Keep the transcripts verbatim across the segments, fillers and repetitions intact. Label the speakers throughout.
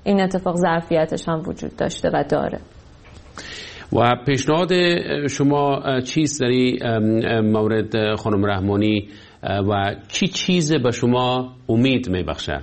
Speaker 1: این اتفاق ظرفیتش هم وجود داشته و داره.
Speaker 2: و پیشنهاد شما چیست در این مورد خانم رحمانی و چی چیز به شما امید میبخشه؟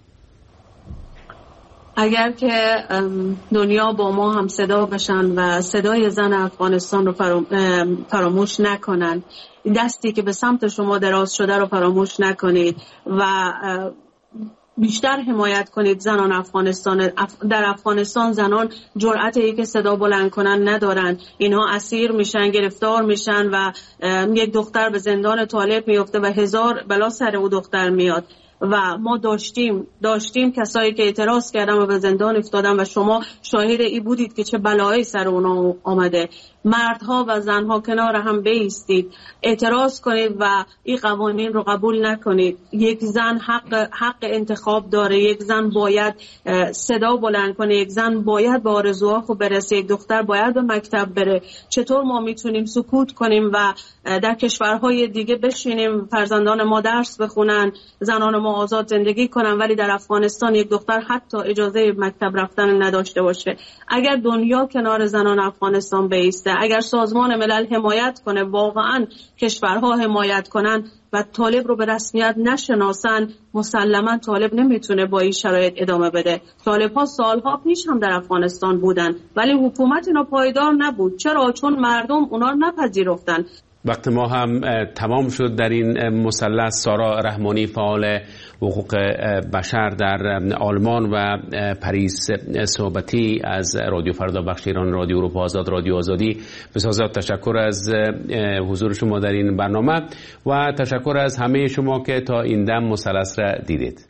Speaker 3: اگر که دنیا با ما هم صدا بشن و صدای زن افغانستان رو فراموش نکنن، دستی که به سمت شما دراز شده رو فراموش نکنید و بیشتر حمایت کنید زنان افغانستان. در افغانستان زنان جرأتی که صدا بلند کنن ندارن، اینها اسیر میشن، گرفتار میشن و یک دختر به زندان طالب میفته و هزار بلا سر او دختر میاد. و ما داشتیم داشتیم کسایی که اعتراض کردن و به زندان افتادن و شما شاهد ای بودید که چه بلایی سر اونا آمده. مردها و زنها کنار هم بایستید، اعتراض کنید و این قوانین رو قبول نکنید. یک زن حق حق انتخاب داره، یک زن باید صدا بلند کنه، یک زن باید به آرزوها خود برسه، یک دختر باید به مکتب بره. چطور ما میتونیم سکوت کنیم و در کشورهای دیگه بشینیم فرزندان ما درس بخونن، زنان ما آزاد زندگی کنن، ولی در افغانستان یک دختر حتی اجازه مکتب رفتن نداشته باشه؟ اگر دنیا کنار زنان افغانستان بایسته، اگر سازمان ملل حمایت کنه، واقعا کشورها حمایت کنن و طالب رو به رسمیت نشناسن، مسلما طالب نمیتونه با این شرایط ادامه بده. طالب ها سالها پیش هم در افغانستان بودن ولی حکومت اینا پایدار نبود. چرا؟ چون مردم اونا رو نپذیرفتن.
Speaker 2: وقت ما هم تمام شد در این مثلث. سارا رحمانی، فعال حقوق بشر در آلمان، و پریس صحبتی از رادیو فردا بخش ایران، رادیو اروپا آزاد، رادیو آزادی. بسیار تشکر از حضور شما در این برنامه و تشکر از همه شما که تا این دم مثلث را دیدید.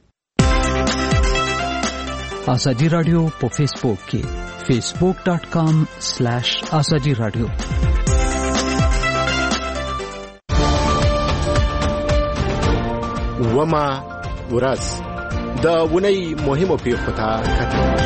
Speaker 4: آزادی رادیو په فیسبوک کې facebook dot com slash آزادی رادیو.
Speaker 5: وما ورځ د ونی مهمو پیښو ته کتل.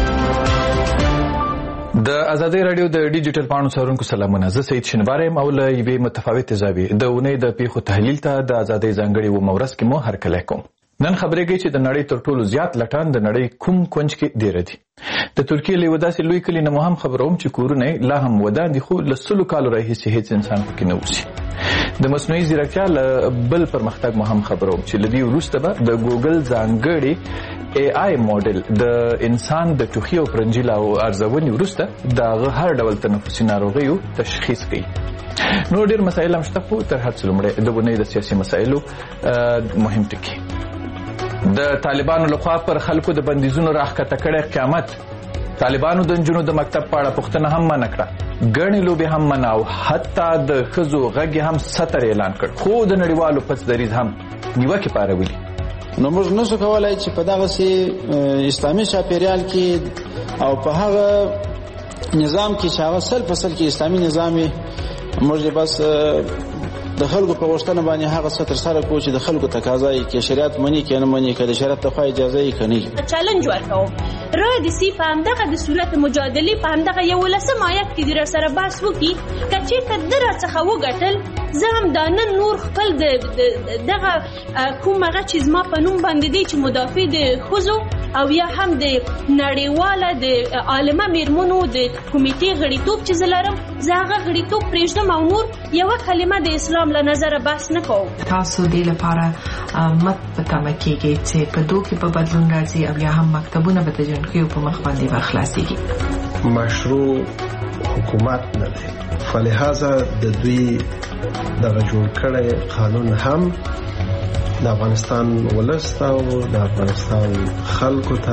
Speaker 6: د آزادی رادیو د ډیجیټل پاڼو څارونکو سلامونه. زه سید شینواری یم او له یوې متفاوتې زاویې د ونی د پیښو تحلیل ته د آزادۍ ځانګړي ومه ورځ کې مو هرکلی کوم. نن خبرېږي چې د نړۍ تر ټولو زیات لټان د نړۍ کوم کونج کې ډېره دي. د ترکیې له یوه داسې لوی کلي نه مو هم خبروم چې کورونه یې لا هم ودان دي، خو له سلو کالو راهیسې هېڅ انسان پکې نه اوسي. د مصنوعي ځیرکتیا له بل پرمختګ مو هم خبروم چې له دې وروسته به د ګوګل ځانګړي ای آی موډل د انسان د ټوخي او پرنجي او ارزونې وروسته د هغه هر ډول تنفسي ناروغیو تشخیص کوي. نور ډېر مسایل هم شته، خو تر هر څه لومړی د ونې د سیاسي مسایلو مهم ټکي. د طالبانو لخوا پر خلکو د بندیزونو راښکته کړی قیامت. طالبانو د نجونو د مکتب په اړه پوښتنه هم منع کړه، ګڼې لوبې هم منع او حتی د ښځو غږ هم ستر اعلان کړ، خو د نړیوالو پس دریځ هم نیوکې پارولي.
Speaker 7: نو موږ نشو کولای چې په دغسې اسلامي چاپېریال کې او په هغه نظام کې چې هغه سل په سل کې اسلامي نظام وي، موږ بس د خلکو په غوښتنه باندې هغه څه ترسره کوو چې د خلکو تقاضا یې، که شریعت مني که نه مني، که د شریعت لخوا اجازه یې که نه.
Speaker 8: چالنج ورکوم راه د سی په همدغه د صورت مجادلې په همدغه یولسم آیت کې دې راسره بحث وکړي. که چېرته ده راڅخه وګټل، زه هم دا نن نور خپل د دغه کوم هغه چې زما په نوم باندې دی چې مدافع د ښځو او یا هم د نړیواله د عالمه میرمنو د کمیټې غړیتوب چې زه لرم، زه هغه غړیتوب پرېږدم او نور یوه کلمه د اسلام له نظره بحث نه کوم.
Speaker 9: تاسو دې لپاره مت په تمه کېږئ چې په دو کې به بدلون راځي او یا هم مکتبونه به د جنګیو په مخ باندې به خلاصېږي.
Speaker 10: مشروع حکومت نه دی، فلهذا د دوی دغه جوړ کړی قانون هم د افغانستان ولس ته او د افغانستان خلکو ته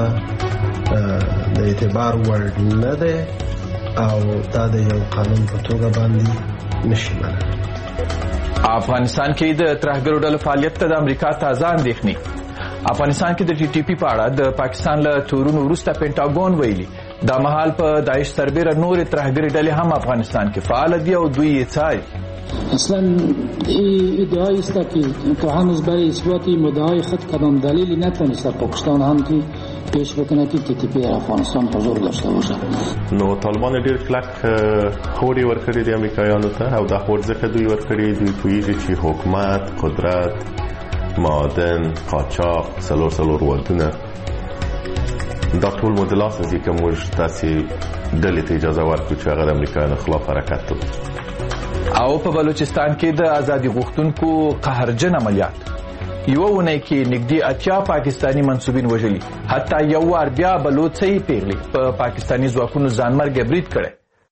Speaker 10: د اعتبار وړ نه دی او دا د یو قانون په توګه باندې نشي منل.
Speaker 6: افغانستان کې د ترهګرو ډلو فعالیت ته د امریکا تازه اندېښنې. افغانستان کې د ټي ټي پي په اړه د پاکستان له تورونو وروسته پینټاګون ویلي دا مهال په داعش سربیره نورې ترهګرې ډلې هم افغانستان کې فعال دي او دوی یې څاري.
Speaker 11: اصلا این ادعای است که تا هنوز برای اثبات این مدعای خود کدام دلیلی نتونسته پاکستان هم که پیش بکنه که تی تی پی افغانستان حضور داشته باشه.
Speaker 12: نو طالبان ډیر کلک هوډ ورکړي دي امریکایانو ته او دا هوډ ځکه دوی ورکړي دوی پوهیږي چې حکومت، قدرت، معادن، قاچاق، سلور سلور ودونه دا ټول مو د لاسه ځي که موږ داسې ډلې ته اجازه ورکړو چې هغه د امریکایانو خلاف حرکت وکړي.
Speaker 6: او په بلوچستان کې د ازادي غوښتونکو قهرجن عملیات یوه اونۍ کې نږدې اتیا پاکستانی منصوبین وژلي، حتی یو وار بیا بلوڅۍ پیغلې په پاکستانی ځواکونو ځانمرګه برید کړی.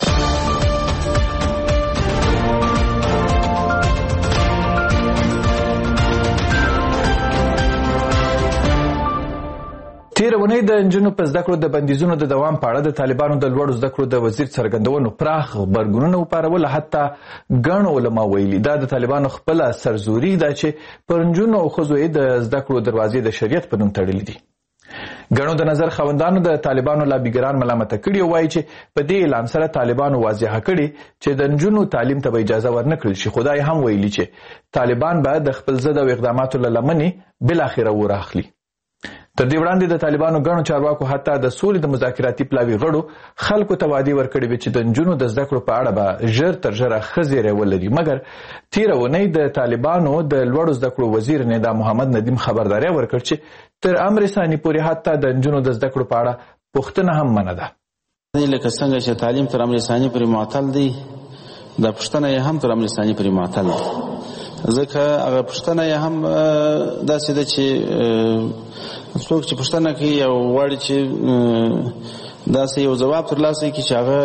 Speaker 6: تېره اونۍ د نجونو په زده کړو د بندیزونو د دوام په اړه د طالبانو د لوړو زده کړو د وزیر څرګندونو پراخ غبرګونونه وپارول. حتی ګڼو علما ویلي دا د طالبانو خپله سرزوري ده چې پر نجونو او ښځو یې د زده کړو دروازې د شریعت په نوم تړلي دي. ګڼو د نظر خاوندانو د طالبانو لابیګران ملامته کړي او وایي چې په دې اعلان سره طالبانو واضحه کړي چې د نجونو تعلیم ته به اجازه ورنه کړل شي. خدای هم ویلي چې طالبان به د خپل ضد او اقداماتو له لمنې بالاخره وراخلي. تر دې وړاندې د طالبانو ګڼو چارواکو حتی د سولې د مذاکراتي پلاوي غړو خلکو ته وعدې ورکړې وې چې د نجونو د زده کړو په اړه به ژر تر ژره ښه زیری ولري. مګر تېره اونۍ د طالبانو د لوړو زده کړو وزیر ندا محمد ندیم خبرداری ورکړ چې تر امر ثاني پورې حتی د نجونو د زده کړو په اړه پوښتنه هم منع ده.
Speaker 7: لکه څنګه چې تعلیم تر امر ثاني پورې معطل دی، دا پوښتنه یې هم تر امر ثاني پورې معطل ده. ځکه هغه پوښتنه یې هم داسې ده چې څوک چې پوښتنه کوي او غواړي چې داسې یو ځواب ترلاسه کړي چې هغه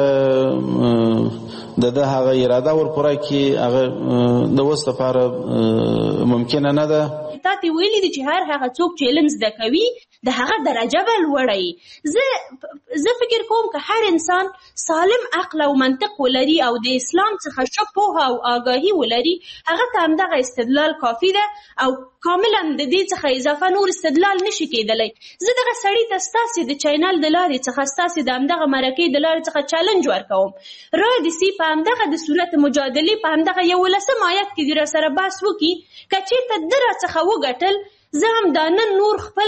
Speaker 7: د ده هغه اراده ورپوره کړي، هغه د اوس لپاره ممکنه نه ده.
Speaker 8: تا ته ویلي دي چې هر هغه څوک چې علم زده کوي د هغه درجه به لوړه وي. زه زه فکر کوم که هر انسان سالم عقل او منطق ولري او د اسلام څخه ښه پوهه او آګاهي ولري، هغه ته همدغه استدلال کافي ده او کاملا د دې څخه اضافه نور استدلال نشي کېدلی. زه دغه سړي ته ستاسې د چینل د لارې څخه ستاسې د همدغه مرکې د لارې څخه چالنج ورکوم. رادیسي په همدغه د صورت مجادلې په همدغه یولسم آیت کې دې راسره بحث وکړي. که چېرته ده راڅخه وګټل، زه هم دا نن نور خپل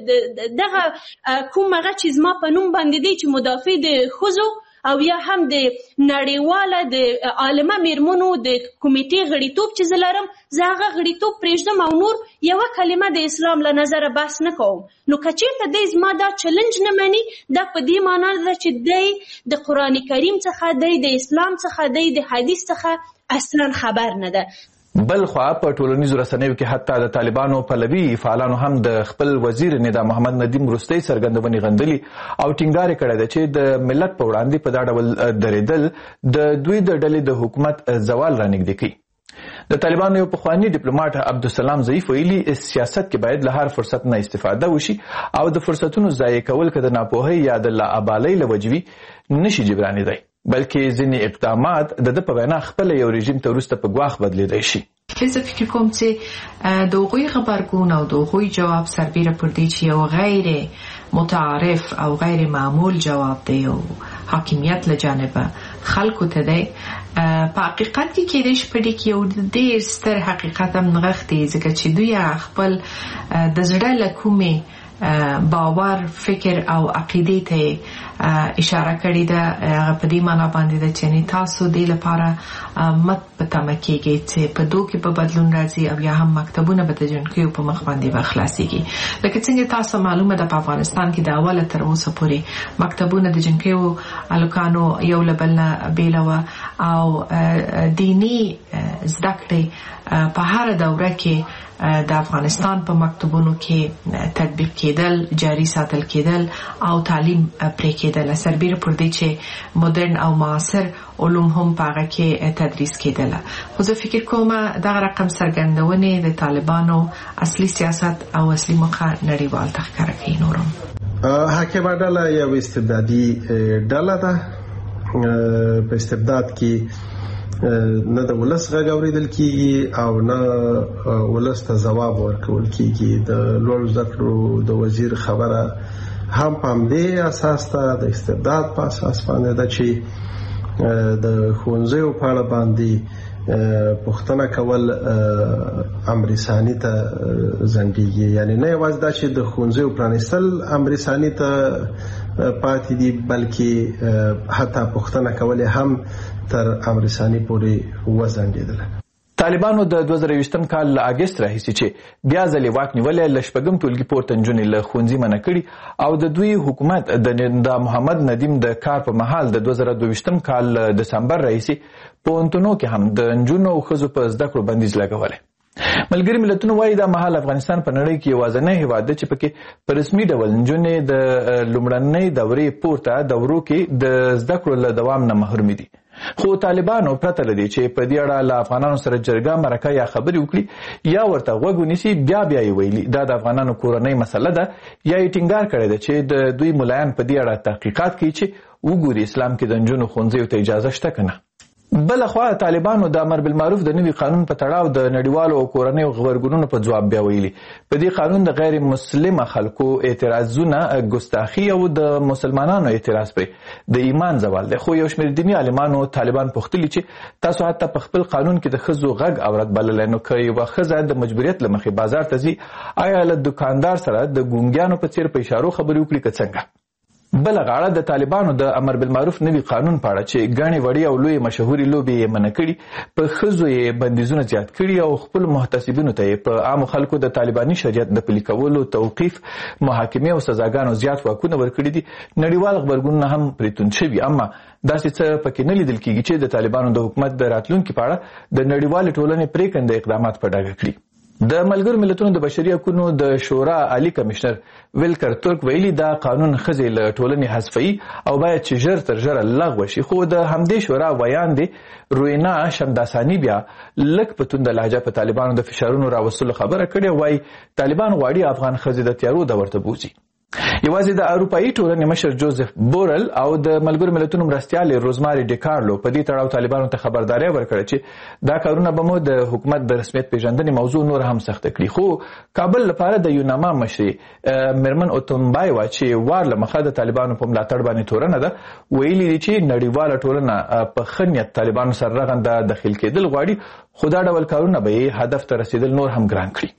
Speaker 8: دغه کوم هغه چې زما په نوم باندې دی چې مدافع د ښځو او یا هم د نړیواله د عالمه میرمنو د کمیټې غړیتوب چې زه لرم، زه هغه غړیتوب پرېږدم او نور یوه کلمه د اسلام له نظره بحث نه کوم. نو که چېرته دی زما دا چلنج نه مني، دا په دې معنا ده چې دی د قرآن کریم څخه، دی د اسلام څخه، دی د حدیث څخه اصلا خبر نه ده.
Speaker 6: بل خوا په ټولنیزو رسنیو کې حتی د طالبانو پلوي فعالانو هم د خپل وزیر ندا محمد ندیم وروستۍ څرګندونې غندلي او ټینګار کړی ده چې د ملت په وړاندې په دا ډول درېدل د دوی د ډلې د حکومت زوال رانږدې کوي. د طالبانو یو پخوانی ډیپلوماټ عبدالسلام ضعیف ویلي سیاست کې باید له هر فرصت نه استفاده وشي او د فرصتونو ضایع کول که د ناپوهۍ یا د لاابالۍ له وجې وي نشي جبرانېدی، بلکې ځینې اقدامات د ده په وینا خپله یو رژیم ته وروسته په ګواښ بدلېدی شي.
Speaker 9: زه فکر کوم چې د هغوی غبرګون او د هغوی جواب سربیره پر دې چې یو غیر متعارف او غیر معمول جواب دی او حاکمیت له جانبه خلکو ته دی. په حقیقت کې کېدای شي په دې کې یو ډېر ستر حقیقت هم نغښتی، ځکه چې دوی خپل د زړه له کومې باور، فکر او عقیدې ته اشاره کړې ده. په دې معنا باندې ده چې تاسو دې لپاره مت په تمه کېږئ چې په دو کې به بدلون راځي او یا هم مکتبونه به د جنکیو په مخ باندې به خلاصېږي. لکه څنګه تاسو معلومه ده په افغانستان کې د اوله تر اوسه پورې مکتبونه د جنکیو هلکانو یو له بل نه بېله وه او دیني زده کړې په هره دوره کې د افغانستان په مکتبونو کې تطبیق کېدل، جاری ساتل کېدل او تعلیم پرې کېدل، سربیره پر دې چې مدرن او معاصر علوم هم په هغه کې تدریس کېدل. خو زه فکر کوم دغه رقم څرګندونې د طالبانو اصلي سیاست او اصلي موخه نړیوال ته ښکاره کوي. نورم
Speaker 10: حاکمه ډله یو استبدادي ډله ده. په استبداد کې نه د ولس غږ اورېدل کېږي او نه ولس ته ځواب ورکول کېږي. د لوړو زده کړو د وزیر خبره هم په همدې اساس ده، د استبداد په اساس باندې ده چې د ښوونځیو په اړه باندې پوښتنه کول امر ثاني ته ځنډېږي. یعنې نه یوازې دا چې د ښوونځیو پرانیستل امر ثاني ته پاتې دي، بلکې حتی پوښتنه کول هم تر امر ثاني پورې وځنډېدله.
Speaker 6: طالبانو د دوه زره یوویشتم کال له اګست راهیسې چې بیا ځلې واک نیولی له شپږم ټولګي پورته نجونې له ښوونځي منع کړي او د دوی حکومت د محمد ندیم د کار په مهال د دوه زره دوه ویشتم کال دسمبر راهیسې پوهنتونو کې هم د نجونو او ښځو په زده کړو بندیز لګولی. ملګري ملتونو وایي دا مهال افغانستان په نړۍ کې یوازینی هیواد دی چې پکې په رسمي ډول نجونې د لومړنۍ دورې پورته دورو کې د زده کړو له دوام نه محرومې دي. خو طالبانو پرته له دې چې په دې اړه له افغانانو سره جرګه مرکه یا خبرې وکړي یا ورته غوږ ونیسي، بیا بیا یې ویلي دا د افغانانو کورنۍ مسله ده یا یې ټینګار کړی ده چې د دوی ملایان په دې اړه تحقیقات کوي چې وګوري اسلام کې د نجونو ښوونځیو ته اجازه شته که نه. بل خوا طالبانو د امر بالمعروف د نوي قانون په تړاو د نړیوالو او کورنیو غبرګونونو په ځواب بیا ویلي په دې قانون د غیر مسلمه خلکو اعتراضونه ګستاخي او د مسلمانانو اعتراض پرې د ایمان زوال دی. خو یو شمېر دیني عالمانو طالبان پوښتلي چې تاسو حتی په خپل قانون کې د ښځو غږ اورد بللی، نو که یوه ښځه د مجبوریت له مخې بازار ته ځي آیا له دوکاندار سره د ګونګیانو په څیر په اشارو خبرې وکړي که څنګه؟ بله غاړه د طالبانو د امر بالمعروف نوي قانون په اړه چې ګڼې وړې او لویې مشهورې لوبې یې منع کړي، په ښځو یې بندیزونه زیات کړي او خپلو محتسبینو ته یې په عامو خلکو د طالباني شریعت د پلي کولو، توقیف، محاکمې او سزاګانو زیات واکونه ورکړي دي. نړیوال غبرګونونه هم پرې توند شوي، اما داسې څه پکې نه لیدل کېږي چې د طالبانو د حکومت د راتلونکي په اړه د نړیوالې ټولنې پرېکنده اقدامات په ډاګه کړي. د ملګرو ملتونو د بشري حقوقو د شورا عالی کمشنر ویلکر ترک ویلي دا قانون ښځې له ټولنې حذفوي او باید چې ژر تر ژره لغوه شي. خو د همدې شورا ویاندې روینا شمداساني بیا لږ په تونده لهجه په طالبانو د فشارونو راوستلو خبره کړې، وایي طالبان غواړي افغان ښځې د تیارو دور ته بوځي. یوازې د اروپایي ټولنې مشر جوزف بورل او د ملګرو ملتونو مرستیالې روزماري ډیکارلو په دې تړاو طالبانو ته خبرداری ورکړه چې دا کارونه به مو د حکومت د رسمیت پیژندنې موضوع نور هم سخته کړي. خو کابل لپاره د یوناما مشرې میرمن اوتومبایوا چې وار له مخه د طالبانو په ملاتړ باندې تورنه ده ویلي دي چې نړیواله ټولنه په ښه نیت طالبانو سره رغنده دخیل کېدل غواړي، خو دا ډول کارونه به یې هدف ته رسیدل نور هم ګران کړي.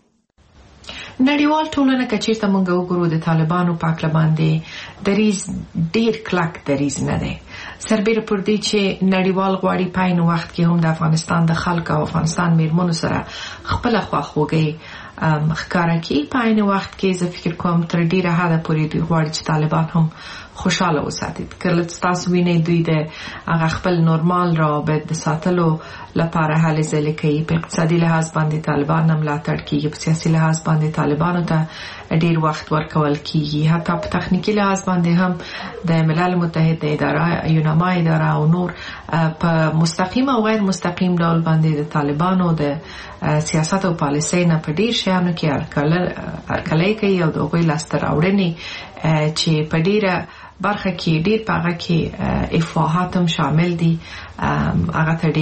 Speaker 9: نړیوال ټولنه که چیرته موږ وګورو د طالبانو په هکله باندې دریځ ډېر کلک دریځ نه دی، سربیره پر دې چې نړیوال غواړي په عین وخت کې هم د افغانستان د خلکو او افغانستان میرمنو سره خپله خواخوږي ښکاره کړي. په عین وخت کې زه فکر کوم تر ډېره حده پورې دوی غواړي چې طالبان هم خوشحاله وساتي. کله چې تاسو وینئ دوی د هغه خپل نورمال روابط د ساتلو لپاره هلې ځلې کوي. په اقتصادي لحاظ باندې طالبان هم ملاتړ کیږي، په سیاسي لحاظ باندې طالبانو ته ډېر وخت ورکول کیږي، حتی په تخنیکي لحاظ باندې هم د ملل متحد اداره، یوناما اداره او نور په مستقیم او غیر مستقیم ډول باندې د طالبانو د سیاست او پالیسۍ نه په ډېر شیانو کې هرکلی کوي او د هغوی لاسته راوړنې چې په ډېره برخه کې ډېر په هغه کې افواهات هم شامل دي هغه ته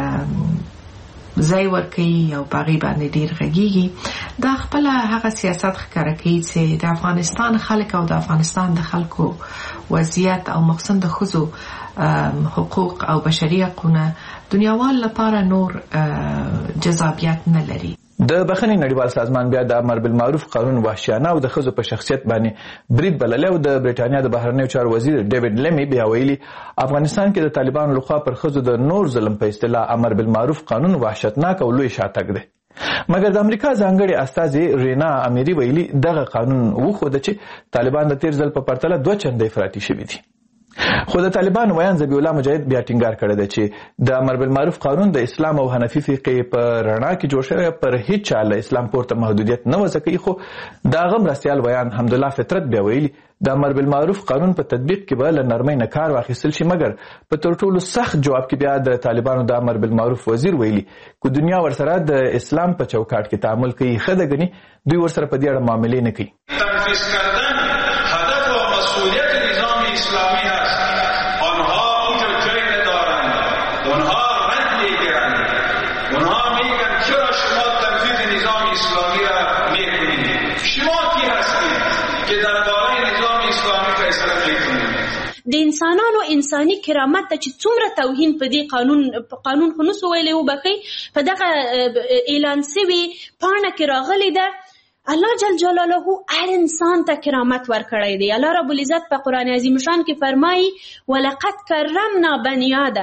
Speaker 9: ډېر ځای ورکوي او په هغې باندې ډېر غږېږي. دا خپله هغه سیاست ښکاره کوي چې د افغانستان خلک او د افغانستان د خلکو وضعیت او مخصوصا د ښځو حقوق او بشري حقونه دنیاوال لپاره نور جذابیت نه لري.
Speaker 6: د بخښنې نړیوال سازمان بیا د امر بالمعروف قانون وحشیانه او د ښځو په شخصیت باندې برید بللی او د برېټانیا د بهرنیو چارو وزیر ډیوډ لیمي بیا ویلي افغانستان کې د طالبانو لخوا پر ښځو د نور ظلم په اصطلاح امر بالمعروف قانون وحشتناک او لوی شاتګ دی. مګر د امریکا ځانګړې استازې رینا امیري ویلي دغه قانون وښوده چې طالبان د تیر ځل په پرتله دوه چنده افراطي شوي دي. خو د طالبان ویان ذبیح الله مجاهد بیا ټینګار کړی دی چې د امر بالمعروف قانون د اسلام او حنفي فقهې په رڼا کې جوړ شوی، پر هیڅ چا له اسلام پورته محدودیت نه وضع کوي. خو د هغه مرستیال ویان حمدالله فطرت بیا ویلي د امر بالمعروف قانون په تطبیق کې به له نرمۍ نه کار واخیستل شي، مګر په تر ټولو سخت جواب کې بیا د طالبانو د امر بالمعروف وزیر ویلي که دنیا ورسره د اسلام په چوکاټ کې تعامل کوي ښه ده، ګني دوی ورسره په دې اړه معاملې نه کوي.
Speaker 13: تنفیذ کردن هدف و مسئولیت نظام اسلامی است. آنها اونجا جای ندارند، آنها رد میگیرند، آنها میگن چرا شما تنفیذ نظام اسلامی را میکنید؟ شما کی هستید که درباره نظام اسلامی فیصله میکنید؟
Speaker 8: د انسانانو انساني کرامت ته چې څومره توهین په دې قانون په قانون خو نسو ویلی وبخئ په دغه اعلان سوي پاڼه کې راغلی ده الله جل جلاله هر انسان ته کرامت ورکړی دی. الله رب العزت په قرآن عظیم شان کې فرمایي ولقد کرمنا بني آدم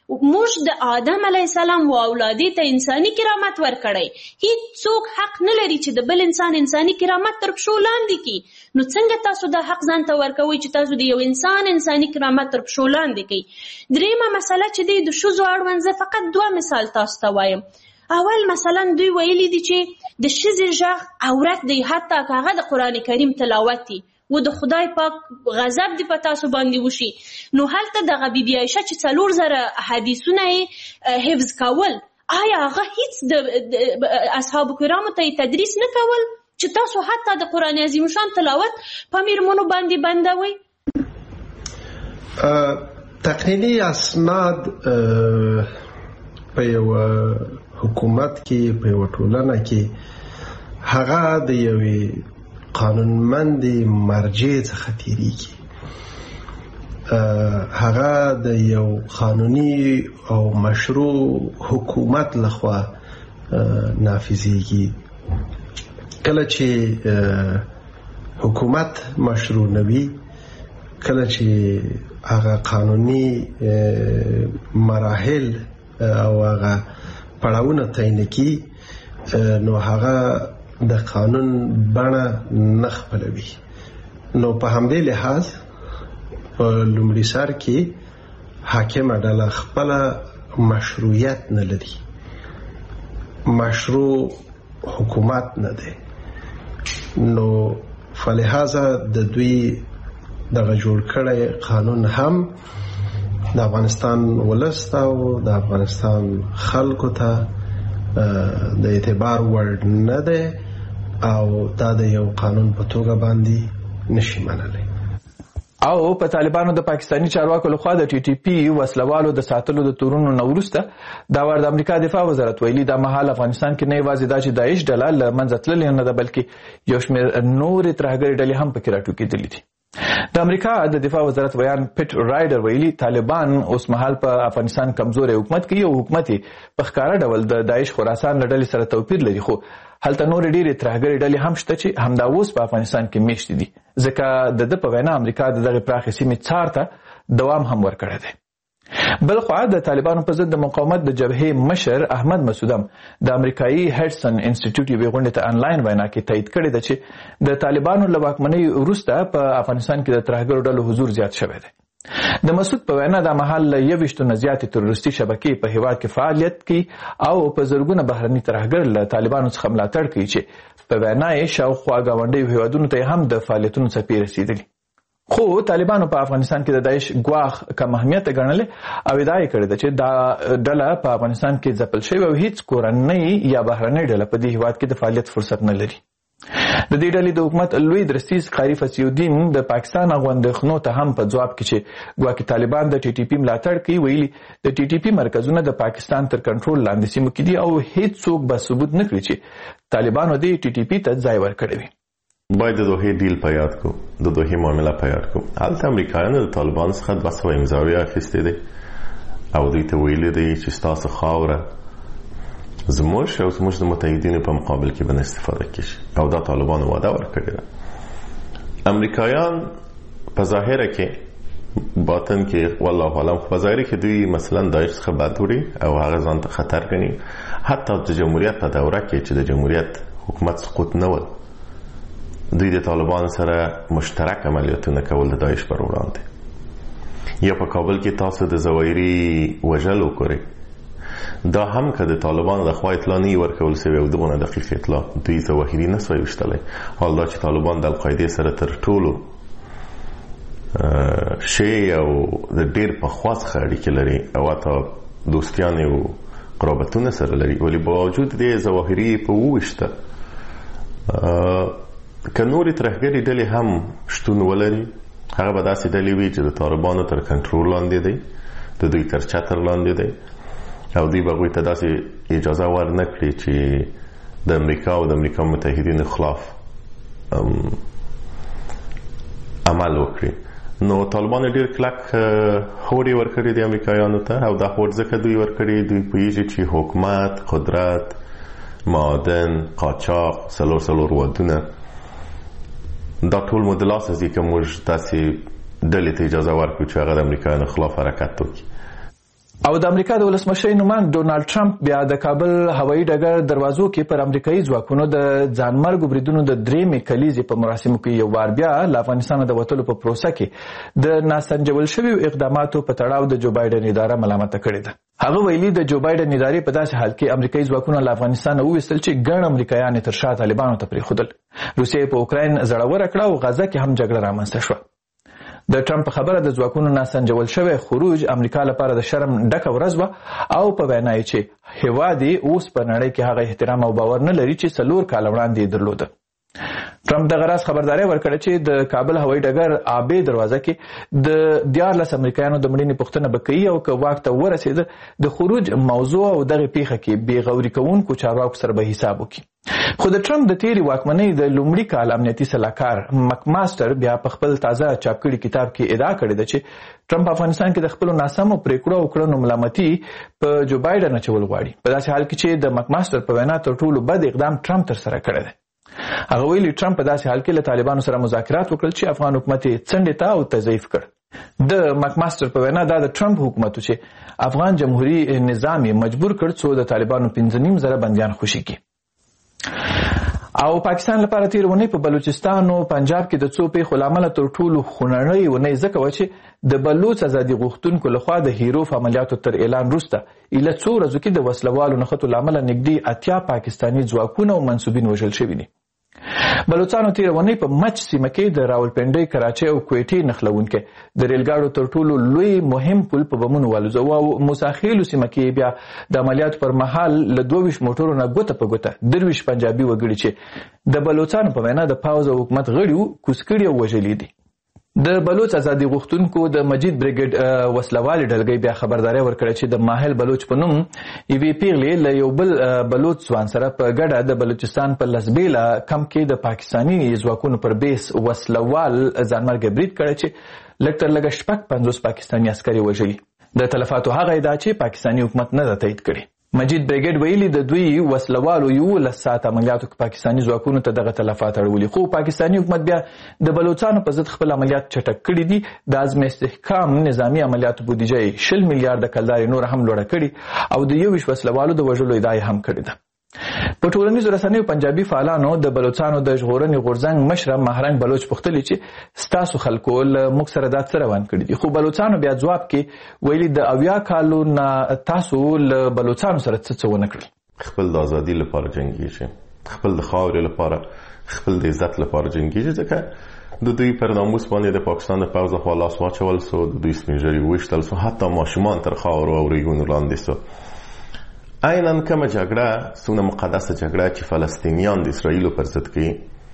Speaker 8: موږ د آدم علیه السلام و اولادې ته انساني کرامت ورکړی. هیڅ څوک حق نه لري چې د بل انسان انساني کرامت تر پښو لاندې کړي. نو څنګه تاسو دا حق ځان ته ورکوئ چې تاسو د یو انسان انساني کرامت تر پښو لاندې کړئ؟ دریمه مسله چې دی د ښځو اړوند، زه فقط دوه مثال تاسو ته وایم. اول مثلا دوی ویلي دي چې د ښځې غږ عورت دی، حتی که هغه د قرآن کریم تلاوت دی و د خدای پاک غضب دی په تاسو باندې وشي. نو هلته دغه بی بی عایشه چې څلور زره حدیثونه یې حفظ کول، آیا هغه هیڅ د اصحابو کرامو ته تدریس نه کول چې تاسو حتی د قرآن عظیم شان تلاوت په میرمنو باندې بندوئ؟
Speaker 10: تقنینی اسناد په یو حکومت کې، په یو ټولنه کې، هغه د یوې قانونمندې مرجع څخه تیریږي. هغه د یو قانوني او مشروع حکومت لخوا نافذیږي. کله چې حکومت مشروع نوي، کله چې هغه قانوني مراحل او هغه پړاوونه تعیین کی، نو هغه د قانون بڼه نه خپلوي. نو په همدې لحاظ په لومړي سر کې حاکمه ډله خپله مشروعیت نه لري، مشروع حکومت نه دی. نو فلهذا د دوی دغه جوړ کړی قانون هم د افغانستان ولس ته او د افغانستان خلکو ته د اعتبار وړ نه دی او دا د یو قانون په توګه باندې نشي منلی.
Speaker 6: او په طالبانو د پاکستاني چارواکو لخوا د ټي ټي پی وسلوالو د ساتلو د تورونو نه وروسته دا ور د امریکا دفاع وزارت ویلي دا مهال افغانستان کې نه یوازې دا چې داعش ډله له منځه تللې نه ده، بلکې یو شمېر نورې ترهګرې ډلې هم پکې راټوکېدلې دي. د امریکا د دفاع وزارت ویان پیټ رایډر ویلي طالبان اوس مهال په افغانستان کمزوري حکومت کوي او حکومت په ښکاره ډول د داعش خراسان له ډلې سره توپیر لري، خو هلته نورې ډېرې ترهګرې ډلې هم شته چې همدا اوس په افغانستان کې میشتې دي، ځکه د ده په وینا امریکا د دغې پراخې سیمې څار ته دوام هم ورکړی دی. بل خوا د طالبانو په ضد د مقاومت د جبهې مشر احمد مسعودم د امریکایي هډسن انسټیټیوټ یوې غونډې ته انلاین وینا کې تایید کړې ده چې د طالبانو له واکمنۍ وروسته په افغانستان کې د ترهګرو ډلو حضور زیات شوی دی. د مسعود په وینا دا مهال له یویشتو نه زیاتې تروریستي شبکې په هیواد کې فعالیت کوي او په زرګونه بهرني ترهګر له طالبانو څخه ملاتړ کوي چې په وینا یې شاوخوا ګاونډیو هیوادونو ته هم د فعالیتونو څپې رسېدلي. خو طالبانو په افغانستان کې د داعش ګواښ کم اهمیته ګڼلې او ادعا یې کړې ده چې دا ډله په افغانستان کې ځپل شوې او هیڅ کورنۍ یا بهرنۍ ډله په دې هیواد کې د فعالیت فرصت نه لري. د دې ډلې د حکومت لوی درستیز قاری فصیح الدین د پاکستان اغوندښنو ته هم په ځواب کې چې ګواکې طالبان د ټي ټي پي ملاتړ کوي، ویلي د ټي ټي پي مرکزونه د پاکستان تر کنټرول لاندې سیمو کې دي او هیڅوک به ثبوت نه کړي چې طالبانو دې ټي ټي پي ته ځای ورکړی وي.
Speaker 12: باید د دوحې ډیل په یاد کو، د دوحې معامله په یاد کو. هلته امریکایانو د طالبانو څخه دوه سوه امضاوې اخیستې دي او دوی ته ویلي دي چې ستاسو خاوره زموږ او زموږ د متحدینو په مقابل کې به نه استفاده کېږي او دا طالبانو وعده ورکړې ده. امریکایان په ظاهره کې، باطن کې والله اعلم، په ظاهره کې دوی مثلا داعش څخه بد وړي او هغه ځان ته خطر ګڼي. حتی د جمهوریت په دوره کې چې د جمهوریت حکومت سقوط نه و، دوی د طالبانو سره مشترک عملیاتونه کول د داعش پر وړاندې. یا په کابل کې تاسو د زوایري وژل وګورئ، دا هم که د طالبانو د خوا اطلاع نه ورکول سوی او دغونه دقیق اطلاع دوی ظواهري نه سوی وشتلی. حال دا چې طالبان د القاعدې سره تر ټولو شی او د ډېر پخوا څخه اړیکې لري او حتی دوستیانې او قرابتونه سره لري، ولی باوجود دې ظواهري په وویشته که نورې ترهګرې ډلې هم شتون ولري، هغه به داسې ډلې وي چې د طالبانو تر کنټرول لاندې دی، د دوی تر چتر لاندې دی او دوی به هغوی ته داسې اجازه ور نه کړي چې د امریکا او د امریکا متحدینو خلاف عمل وکړي. نو طالبانو ډېر کلک هوډ یې ورکړی دی امریکایانو ته او دا هوډ ځکه دوی ورکړي دوی پوهېږي چې حکومت، قدرت، معادن، قاچاق، څلور څلور ودونه دا ټول مو د لاسه ځي که موږ داسې ډلې ته اجازه ورکړو چې هغه د امریکایانو خلاف حرکت وکړي.
Speaker 6: او د امریکا د ولسمشر نوماند ډونالد ټرمپ بیا د کابل هوایي ډګر دروازو کې پر امریکایي ځواکونو د ځانمرګو بریدونو د درېیمې کلیزې په مراسمو کې یو وار بیا له افغانستانه د وتلو په پروسه کې د ناسنجول شویو اقداماتو په تړاو د جو بایډن اداره ملامته کړې ده. هغه ویلي د جو بایډن ادارې په داسې حال کې امریکایي ځواکونه له افغانستانه وویستل چې ګڼ امریکایان یې تر شا طالبانو ته پرېښودل. روسیې په اوکراین زړوره کړه او غزه کې هم جګړه رامنځته شوه. د ټرمپ په خبره د ځواکونو ناسنجول شوی خروج امریکا لپاره د شرم ډکه ورځ وه او په وینا یې چې هیواد یې اوس په نړۍ کې هغه احترام او باور نه لري چې څلور کاله وړاندې یې درلوده. ټرمپ دغه راز خبرداری ورکړه چې د کابل هوایي ډګر آبی دروازه کې د دیارلس امریکایانو د مړینې پوښتنه به کوي او که واک ته ورسېده د خروج موضوع او دغې پیښه کې بې غوري کوونکو چارواکو سره به حساب وکړي. خو د ټرمپ د تیرې واکمنۍ د لومړي کال امنیتي سلاکار مکماستر بیا په خپل تازه چاپ کړي کتاب کې ادعا کړې ده چې ټرمپ افغانستان کې د خپلو ناسمو پریکړو او کړنو ملامتي په جو بایډن اچول غواړي، په داسې حال کې چې د مکماستر په وینا تر ټولو بد اقدام ټرمپ ترسره کړی دی. هغه ویلي ټرمپ په داسې حال کې له طالبانو سره مذاکرات وکړل چې افغان حکومت یې څنډې ته او تضعیف کړ. د مکماستر په وینا دا د ټرمپ حکومت چې افغان جمهوریت نظام یې مجبور کړ څو د طالبانو پنځه نیم زره بندیان خوشي کړي. او پاکستان لپاره تیر ونی په بلوچستان او پنجاب کې د څو پیښو لامل تر ټولو خونړۍ ونی ځکه و چې د بلوچ ازادي غوښتونکو لخوا د هیروف عملیاتو تر اعلان وروسته ایله څو ورځو کې د وسلوالو نښتو لامل نږدې اتیا پاکستاني ځواکونه او منسوبین وژل شوي دي. بلوچستانو تیر ونی په مچ سیمه کې د راولپنډۍ، کراچۍ او کویټې نښلونکي د ریلګاډو تر ټولو لوی مهم پل په بمونو والوځاوه او موساخیلو سیمه کې بیا د عملیاتو پر مهال له دوه ویشت موټرو نه ګوته په ګوته درویشت پنجابي وګړي چې د بلوچستان په وینا د پاوز او حکومت غړي وو کوز کړي او وژلي دي. د بلوچ ازادي غوښتونکو د مجید بریګیډ وسلوالي ډلګۍ بیا خبرداری ورکړه چې د ماهل بلوچ په نوم یوې پیغلې له یو بل بلوچ ځوان سره په ګډه د بلوچستان په لسبیله کمپ کې د پاکستاني ځواکونو پر بیس وسلوال ځانمرګي برید کړی چې لږ تر لږه شپږ پنځوس پاکستاني عسکر یې وژلي. د تلفاتو هغه ادعا چې پاکستاني حکومت نه ده تایید کړې. مجید بریګیډ ویلي د دوی وسلوالو یولس ساعت عملیاتو کې پاکستاني ځواکونو ته دغه تلفات اړولي، خو پاکستاني حکومت بیا د بلوچستانو په ضد خپل عملیات چټک کړي دي. د عزم استحکام نظامي عملیاتو بودیجه یې شل میلیارډه کلدارې نور هم لوړه کړي او د یو ویشت وسلوالو د وژلو ادعا یې هم کړې ده. په ټولنیزو رسنیو پنجابي فعالانو د بلوچستانو د ژغورنې غورځنګ مشره مهرنګ بلوچ پوښتلي چې ستاسو خلکو له موږ سره دا څه روان کړي دي، خو بلوچستانو بیا ځواب کې ویلي د اویا کالو نه تاسو له بلوچستانو سره څه څه ونه کړل.
Speaker 12: خپل د ازادي لپاره جنګیږي، خپل د خاورې لپاره، خپل د عزت لپاره جنګیږي، ځکه د دوی پر ناموس باندې د پاکستان د پوځ خوا لاس واچول سو، د دوی سپین ږیري وویشتل سو، حتی ماشومان تر خاورو او ریګونو لاندې سو. عیناً کومه جګړه څومره مقدسه جګړه چې فلسطینیان د اسرائیلو پر ضد کوي،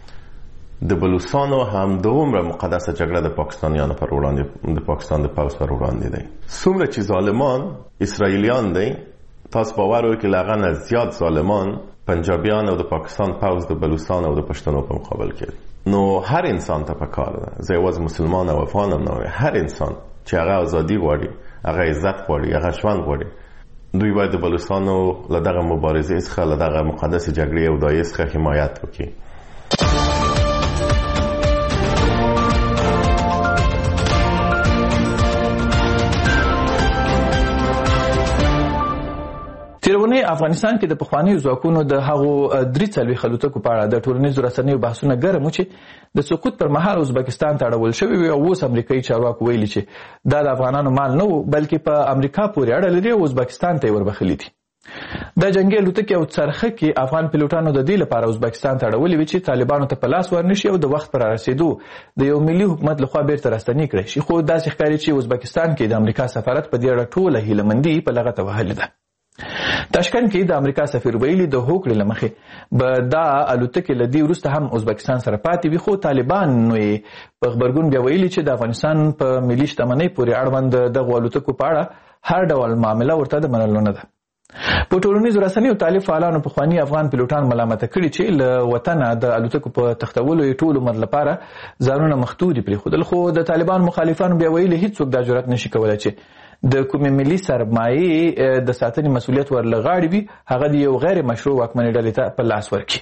Speaker 12: د بلوچستانو هم دومره مقدسه جګړه د پاکستانیانو پر وړاندې د پاکستان د پوځ پر وړاندې دی. څومره چې ظالمان اسرائیلیان دی، تاسو باور وکړئ له هغه نه زیات ظالمان پنجابیان او د پاکستان پوځ د بلوچستان او د پښتنو په مقابل کې. نو هر انسان ته پکار ده، زه یوازې مسلمان او افغان هم نه وایم، هر انسان چې هغه ازادي غواړي، هغه عزت غواړي، هغه ژوند غواړي، دوی باید د بلوچستانو له دغه مبارزې څخه، له دغه مقدسې جګړې او دایې څخه حمایت وکړي.
Speaker 6: تیرونی افغانستان کې د پخوانیو ځواکونو د هغو درې څلوېښت الوتکو په اړه د ټولنیزو رسنیو بحثونه ګرم و چې د سقوط پر مهال ازبکستان ته اړول شوي وي او اوس امریکایي چارواکو ویلي چې دا د افغانانو مال نه و بلکې په امریکا پورې اړه لري او ازبکستان ته یې وربخلي دي. د جنګي الوتکې او څرخه کې افغان پیلوټانو د دې لپاره ازبکستان ته اړولي وي چې طالبانو ته په لاس ورنشي او د وخت پر رسېدو د یو ملي حکومت لخوا بیرته راستنې کړی شي، خو داسې ښکاري چې ازبکستان کې د امریکا سفارت په دې اړه ټوله هیلهمندي په لغته وهلې ده. تاشکند کې د امریکا سفیر ویلي د هوکړې له مخې به دا الوتکې له دې وروسته هم ازبکستان سره پاتې وي، خو طالبانو یې په غبرګون بیا ویلي چې د افغانستان په ملي شتمنۍ پورې اړوند دغو الوتکو په اړه هر ډول معامله ورته د منلو نه ده. په ټولنیزو رسنیو طالب فعالانو پخواني افغان پیلوټان ملامته کړي چې له وطنه د الوتکو په تختولو یې ټول عمر لپاره ځانونه مختوري پرېښودل، خو د طالبان مخالفانو بیا ویلي هیڅوک دا جرأت نشي کولی چې د کومې ملي سرمایې د ساتنې مسؤلیت ورله غاړې وي هغه د یو غیر مشروع واکمنې ډلې ته په لاس ورکړي.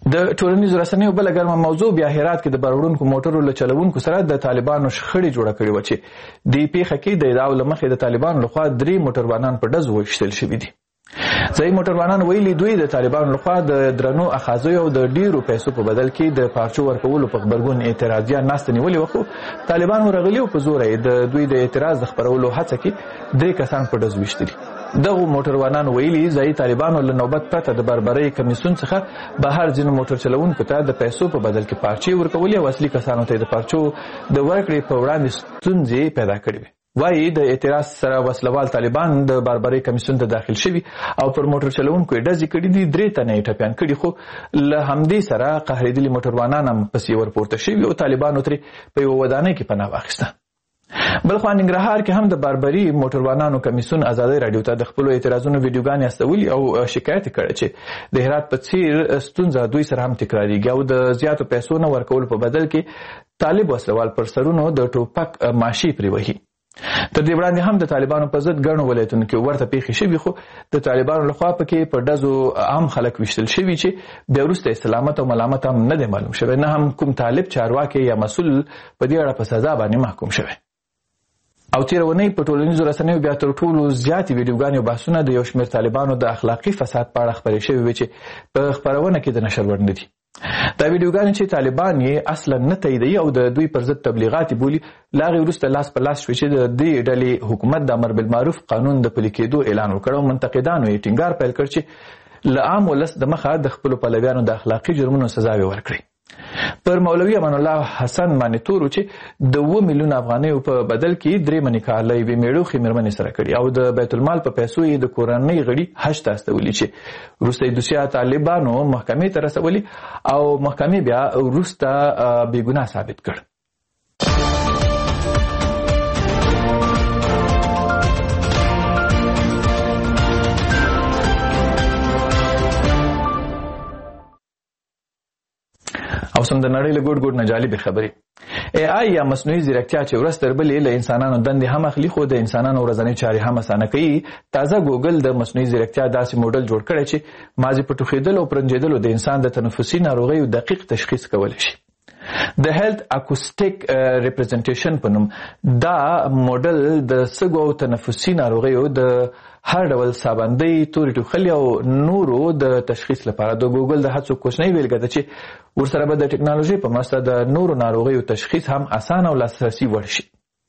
Speaker 6: د ټولنیزو رسنیو بل ګرمه موضوع بیا هرات کې د بارونکو موټرو له چلوونکو سره د طالبانو شخړې جوړه کړې و چې د پیښه کې د ادعاو له مخې د طالبانو لخوا درې موټروانان په ډز وشتل شوي دي. ځایي موټروانان ویلي دوی د طالبانو لخوا د درنو اخاذیو او د ډیرو پیسو په بدل کې د پارچو ورکولو په غبرګون اعتراضیان ناسته نیولې وو، خو طالبانو رغلي او په زور یې د دوی د اعتراض خبرولو هڅه کې درې کسان په ډز وشتلي. دغه موټروانان ویلي ځایي طالبانو له نوبت پرته د بربرۍ کمیسیون څخه بهر ځینو موټر چلوونکو ته د پیسو په بدل کې پارچې ورکولې او اصلي کسانو ته د پارچو د ورکړې په وړاندې ستونزې پیدا کړې وې. وایي د اعتراض سره وسلوال طالبان د بربرۍ کمیسیون ته داخل شوي او پر موټر چلوونکو یې ډزې کړي دي. درې تنه یې ټپیان کړي، خو له همدې سره قهرېدلي موټروانان هم پسې ورپورته شوي او طالبانو ترې په یوه ودانۍ کې پناه واخیسته. بلخوا ننګرهار کې هم د باربري موټروانانو کمیسیون ازادۍ راډیو ته د خپلو اعتراضونو ویډیوګانې استولي او شکایت کړی چې د هرات په څیر ستونزه دوی سره هم تکراریږي او د زیاتو پیسو نه ورکولو په بدل کې طالب وسلوال پر سرونو د ټوپک ماشي پرې وهي. تر دې وړاندې هم د طالبانو په ضد ګڼو ولایتونو کې ورته پیښې شوي، خو د طالبانو لخوا پکې په ډزو عام خلک ویشتل شوي چې بیا وروسته سلامت او ملامت هم نه دی معلوم شوی، نه هم کوم طالب چارواکي یا مسؤل په دې اړه په سزا باندې محکوم شوی. او تیر ونی په ټولنیزو رسنیو بیا تر ټولو زیاتې ویډیوګانې او بحثونه د یو شمېر طالبانو د اخلاقي فساد په اړه خپرې شوي وي چې په خپرونه کې د نشر وړ نه دي. دا ویډیوګانې چې طالبان یې اصلا نه تاییدوي او د دوی پر ضد تبلیغات بولي، له هغې وروسته لاس په لاس شوي چې د دې ډلې حکومت د امر بالمعروف قانون د پلي کېدو اعلان وکړ او منتقدانو یې ټینګار پیل کړ چې له عام ولس د مخه د خپلو پلویانو د اخلاقي جرمونو سزاوې ورکړي. پر مولوي امان الله حسن باندې تورو چې د اوه میلیونه افغانیو په بدل کې درې منې کاله یوې میړوښې مېرمنې سره کړي او د بیت المال په پیسو یې د کورنۍ غړي حج ته استولي چې وروسته یې دوسیه طالبانو محکمې ته رسولي او محکمې بیا وروسته بېګناه ثابت کړ. او سم د نړۍ له ګوټ ګوټ نه جالبې خبرې. ای آی یا مصنوعي ځیرکتیا چې ورځ تر بلې له انسانانو دندې هم اخلي خو د انسانانو ورځنۍ چارې هم اسانه کوي. تازه ګوګل د مصنوعي ځیرکتیا داسې موډل جوړ کړی چې ماضي په ټوخېدلو او پرنجېدلو د انسان د تنفسي ناروغیو دقیق تشخیص کولی شي. د هیلث اکوسټیک ریپرزنټیشن په نوم دا موډل د سږو او تنفسي ناروغیو د هر ډول سابندۍ، تورې ټوخلي او نورو د تشخیص لپاره د ګوګل د هڅو کوچنۍ بیلګه ده چې ورسره به د ټکنالوژۍ په مرسته د نورو ناروغیو تشخیص هم اسانه او لاسرسي وړ شي.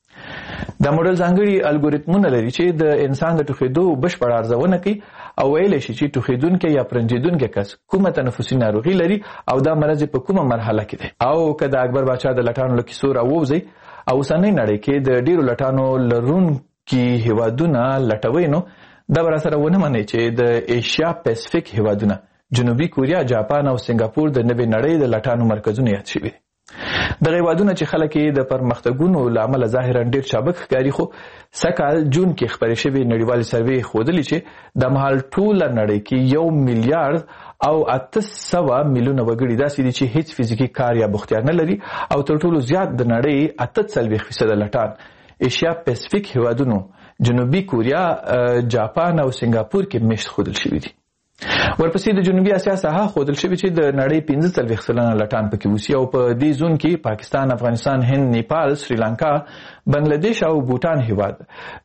Speaker 6: دا موډل ځانګړي الګوریتمونه لري چې د انسان د ټوخېدو بشپړه ارزونه کوي او ویلی شي چې ټوخېدونکی یا پرنجېدونکی کس کومه تنفسي ناروغي لري او دا مرض په کومه مرحله کې دی. او که د اکبر باچا د لټانو له کیسو راووځئ او اوسنۍ نړۍ کې د ډېرو لټانو لرونکي هیوادونه لټوئ نو دا به راسره ونه منئ چې د ایشیا پیسفیک هیوادونه جنوبي کوریا، جاپان او سنګاپور د نوې نړۍ د لټانو مرکزونه یاد شوي دي. دغه هیوادونه چې خلک یې د پرمختګونو له امله ظاهرا ډېر چابک ښکاري، خو سږکال جون کې خپرې شوې نړیوالې سروې ښودلې چې د مهال ټوله نړۍ کې یو میلیارډ او اته سوه میلیونه وګړي داسې دي چې هیڅ فزیکي کار یا بوختیا نه لري او تر ټولو زیات د نړۍ اته څلوېښت فیصده لټان ایشیا پیسفیک هیوادونو جنوبي کوریا، جاپان او سنګاپور کې مشت ښودل شوي دي. ورپسې د جنوبي اسیا ساحه ښودل شوي چې د نړۍ پنځه څلوېښت سلنه لټان پکې اوسي او په دې زون کې پاکستان، افغانستان، هند، نیپال، سریلانکا، بنگلادیش او بوټان هیواد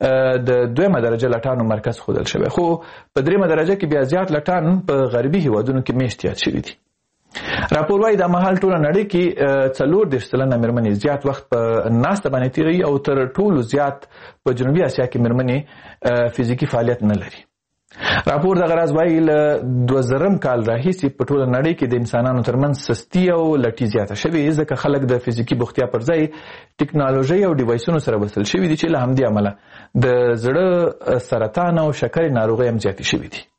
Speaker 6: د دویمه درجه لټانو مرکز ښودل شوی، خو په دریمه درجه کې بیا زیات لټان په غربي هیوادونو کې مشت یاد شوي دي. راپور وايي د مهال ټوله نړۍ کې څلور دېرش سلنه مېرمنې زیات وخت په ناسته باندې تېروي او تر ټولو زیات په جنوبي اسیا کې مېرمنې فزیکي فعالیت نه لري. راپور دغه راز وايي له دوه زرم کال راهیسې په ټوله نړۍ کې د انسانانو ترمنځ سستي او لټي زیاته شوې ځکه خلک د فزیکي بوختیا پر ځای ټکنالوژۍ او ډیوایسونو سره وصل شوي دي چې له همدې امله د زړه سرطان او شکرې ناروغۍ هم زیاتې شوي دي.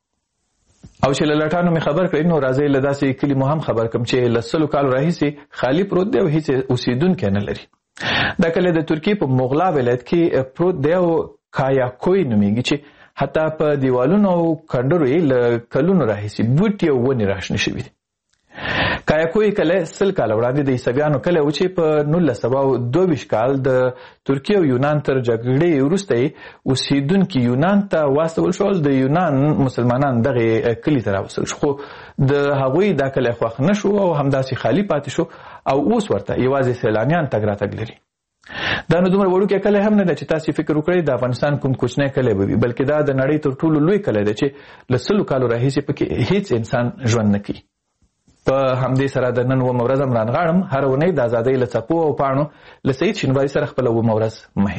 Speaker 6: او چې له لټانو مې خبر کړئ نو راځئ له داسې کلي مو هم خبر کړم چې له سلو کالو راهیسې خالي پروت دی او هیڅ اوسېدونکی نه لري. دا کلی د ترکیې په مغلا ولایت کې پروت دی او کایاکوی نومیږي چې حتی په دیوالونو او کنډرو یې له کلونو راهیسې بوټي او ونې راشنه شوي دي. کایکوی کله سل کال وړاندې د عیسویانو کله و چې په نولس سوه دوه ویشت کال د ترکیه او یونان تر جګړې وروسته اوسیدونکي یونان ته واستول شول. د یونان مسلمانان دغه کلي ته راوستل شو خو د هغوی دا کلی خوښ نه شو او همداسې خالي پاتې شو او اوس ورته یوازې سیلانیان تګ راتګ لري. دا نو دومره وړوکی کلی هم نه ده چې تاسې فکر وکړئ د افغانستان کوم کوچنی کلی به وي، بلکې دا د نړۍ تر ټولو لوی کلی دی چې له سلو کالو راهیسې پکې هیڅ انسان ژوند نه کوي. په همدې سره د نن اوومه ورځ هم رانغاړم. هره اونۍ د ازادۍ له څپو او پاڼو له سعید شینواري سره خپله اوومه ورځ مه